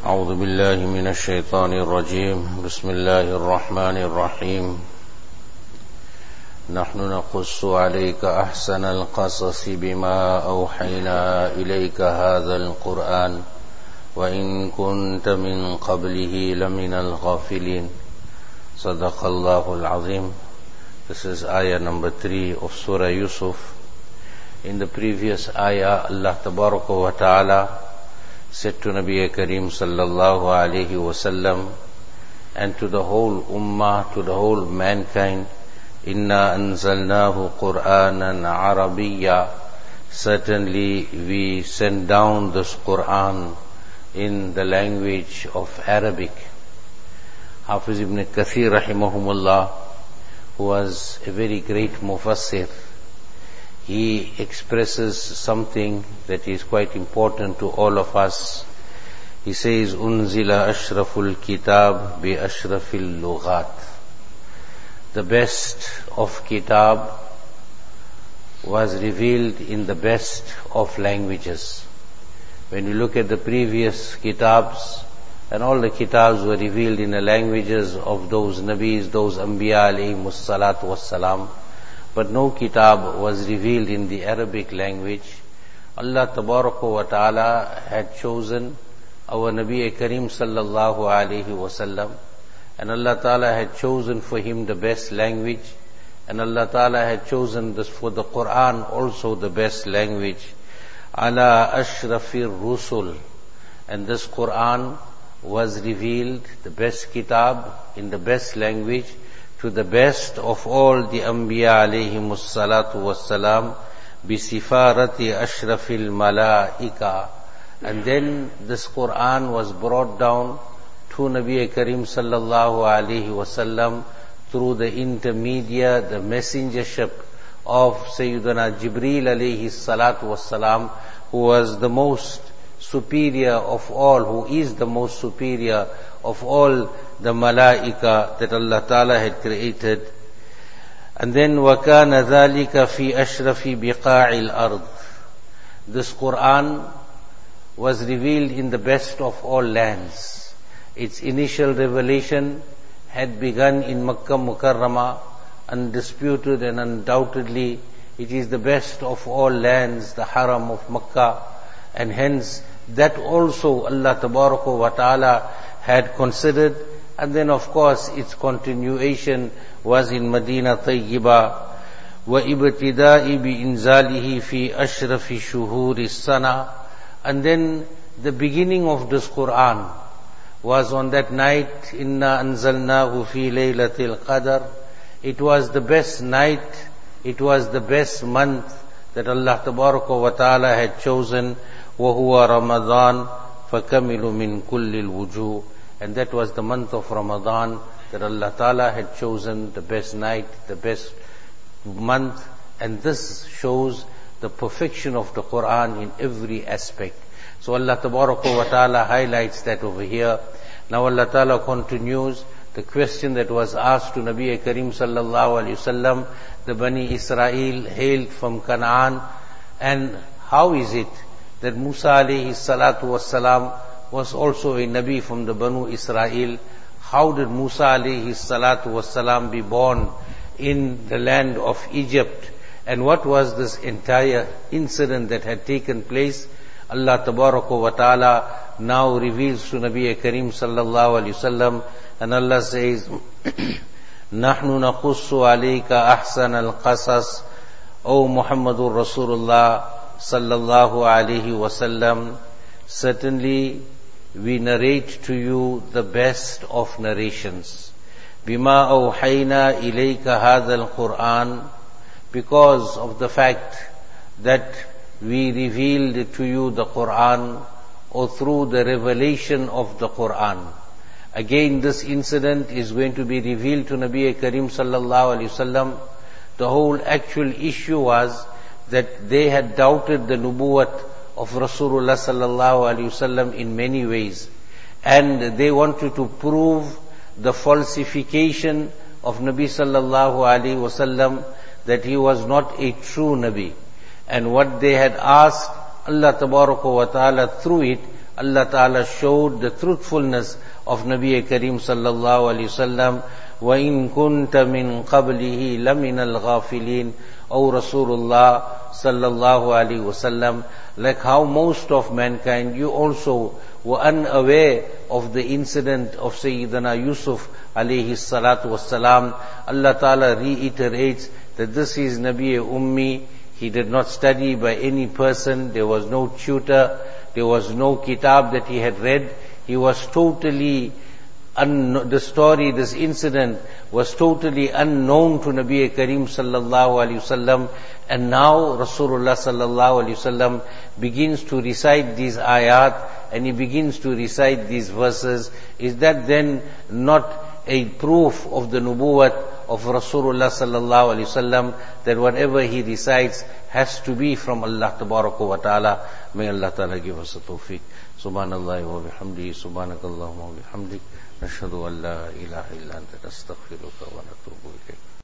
أعوذ بالله من الشيطان الرجيم بسم الله الرحمن الرحيم نحن نقص عليك أحسن القصص بما أوحينا إليك هذا القرآن وإن كنت من قبله لمن الغافلين صدق الله العظيم. This is ayah number 3 of Surah Yusuf. In the previous ayah, Allah Tabaraka wa Ta'ala said to Nabi Kareem sallallahu alayhi wasallam and to the whole ummah, to the whole mankind, Inna anzalnahu Qur'anan Arabiyya. Certainly we send down this Qur'an in the language of Arabic. Hafiz ibn Kathir rahimahumullah, who was a very great mufassir, he expresses something that is quite important to all of us. He says, Unzila ashraful kitab bi ashrafil lughat. The best of kitab was revealed in the best of languages. When you look at the previous kitabs, and all the kitabs were revealed in the languages of those nabis, those anbiya alayhimus salatu wassalam, but no kitab was revealed in the Arabic language. Allah Tabaraka wa Ta'ala had chosen our Nabi Kareem sallallahu alayhi wasallam, and Allah Ta'ala had chosen for him the best language, and Allah Ta'ala had chosen this for the Qur'an also the best language. Ala ashrafir rusul, and this Qur'an was revealed, the best kitab in the best language, to the best of all the Anbiya alayhimus salatu wassalam, bisifarati ashrafil malaika. And then this Qur'an was brought down to Nabi Kareem sallallahu alayhi wasallam through the intermediate, the messengership of Sayyidina Jibreel alayhi salatu wassalam, who was the most superior of all, who is the most superior of all the malaika that Allah Ta'ala had created. And then وَكَانَ ذَلِكَ فِي أَشْرَفِ بِقَاعِ الْأَرْضِ. This Qur'an was revealed in the best of all lands. Its initial revelation had begun in Makkah Mukarramah, undisputed and undoubtedly it is the best of all lands, the Haram of Makkah, and hence that also Allah Tabaraka wa Ta'ala had considered. And then of course its continuation was in Medina Tayyiba. وَإِبْتِدَاءِ بِإِنزَالِهِ فِي أَشْرَفِ شُهُورِ السَّنَةِ. And then the beginning of this Qur'an was on that night, إِنَّا أَنزَلْنَاهُ فِي لَيْلَةِ الْقَدْرِ. It was the best night, it was the best month that Allah Tabaraka wa Ta'ala had chosen. وَهُوَ رَمَضَانَ فَكَمِلُ مِنْ كُلِّ الْوُجُوهِ. And that was the month of Ramadan that Allah Ta'ala had chosen, the best night, the best month. And this shows the perfection of the Qur'an in every aspect. So Allah Tabaraka wa Ta'ala highlights that over here. Now Allah Ta'ala continues the question that was asked to Nabi Kareem sallallahu alayhi wasallam. The Bani Israel hailed from Canaan, and how is it that Musa alayhi salatu wassalam was also a Nabi from the Banu Israel? How did Musa alayhi salatu wassalam be born in the land of Egypt? And what was this entire incident that had taken place? Allah Tabaraka wa Ta'ala now reveals to Nabi Kareem sallallahu alayhi wasallam, and Allah says, نَحْنُ نَقُصُّ عَلَيْكَ أَحْسَنَ الْقَصَصِ. O Muhammadur Rasulullah sallallahu alayhi wasallam, certainly we narrate to you the best of narrations. Bima awhayna ilayka hadha al-Qur'an, because of the fact that we revealed to you the Qur'an, or through the revelation of the Qur'an. Again, this incident is going to be revealed to Nabi Kareem sallallahu alayhi wasallam. The whole actual issue was that they had doubted the nubuwwat of Rasulullah sallallahu alayhi wasallam in many ways, and they wanted to prove the falsification of Nabi sallallahu alayhi wasallam, that he was not a true Nabi. And what they had asked, Allah Tabaraka wa Ta'ala through it, Allah Ta'ala showed the truthfulness of Nabi Kareem sallallahu alayhi wasallam. وَإِن كُنْتَ مِن قَبْلِهِ لَمِنَ الْغَافِلِينَ. O Rasulullah sallallahu alayhi wasallam, like how most of mankind, you also were unaware of the incident of Sayyidina Yusuf alayhi salatu wassalam. Allah Ta'ala reiterates that this is Nabi Ummi. He did not study by any person. There was no tutor. There was no kitab that he had read. He was totally this incident was totally unknown to Nabi Kareem sallallahu alayhi wasallam. And now Rasulullah sallallahu alayhi wasallam begins to recite these ayat, and he begins to recite these verses. Is that then not a proof of the nubuwwat of Rasulullah sallallahu alayhi wasallam, that whatever he recites has to be from Allah tabaraka wa ta'ala? May Allah ta'ala give us a tawfiq. Subhanallah wa bihamdihi, subhanakallahumma wa bihamdik, nashhadu an la ilaha illa anta, nastaghfiruka wa natubu ilayk.